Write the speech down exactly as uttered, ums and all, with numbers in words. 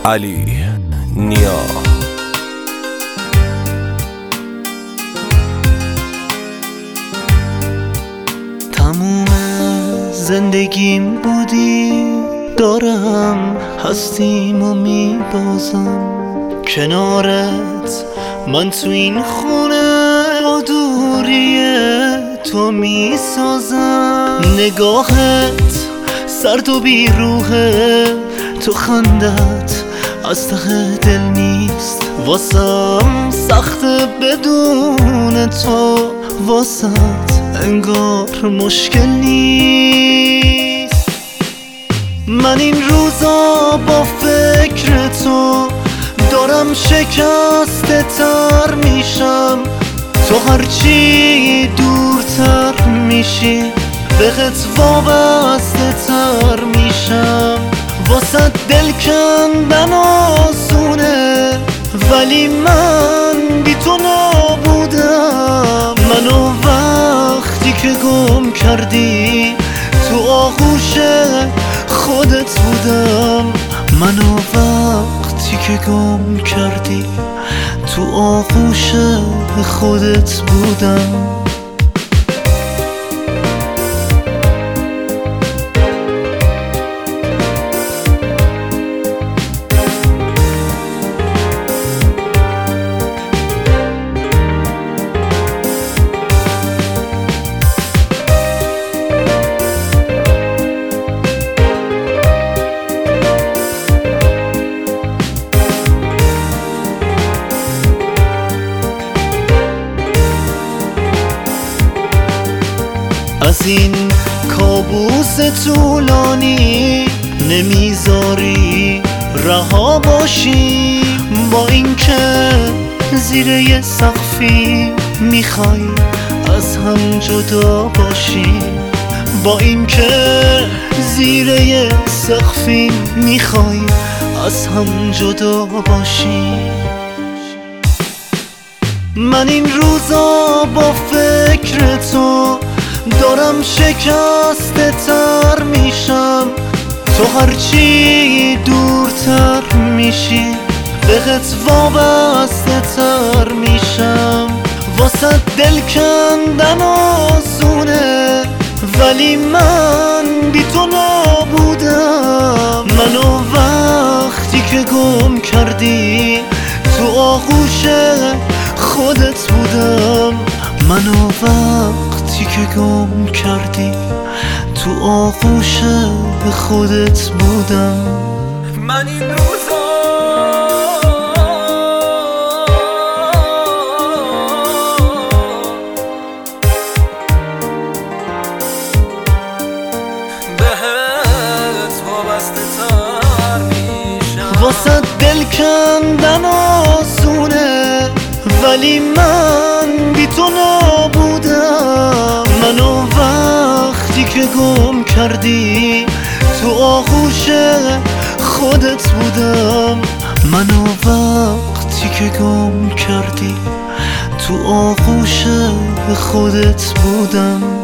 علی نیا. تموم زندگیم بودی، دارم هستیم و میبازم کنارت. من تو این خونه با دوری تو میسازم. نگاهت سرد و بیروحه، تو خندت از ته دل نیست. واسم سخته بدون تو، واسط انگار مشکل نیست. من این روزا با فکر تو دارم شکسته تر میشم. تو هرچی دورتر میشی بهت وابسته تر میشم. واسه دل کندن آسونه، ولی من بی تو نبودم. منو وقتی که گم کردی تو آغوش خودت بودم. منو وقتی که گم کردی تو آغوش خودت بودم. از این کابوس طولانی نمیذاری رها باشی. با اینکه زیر یه سقفی میخوای از هم جدا باشی. با اینکه زیر یه سقفی میخوای از هم جدا باشی. من این روزا با فکر تو دارم شکسته تر میشم. تو هرچی دورتر میشی بهت وابسته تر میشم. واسه دل کندن آسونه، ولی من بی تو نبودم. منو وقتی که گم کردی تو آغوش خودت بودم. منو وقتی که گم کردی تو آغوش خودت بودم. من این روزا بهت وابسته تر میشم. واسه دل کندن آسونه، ولی من بی تو نبودم. منو وقتی که گم کردی تو آغوش خودت بودم. منو وقتی که گم کردی تو آغوش خودت بودم.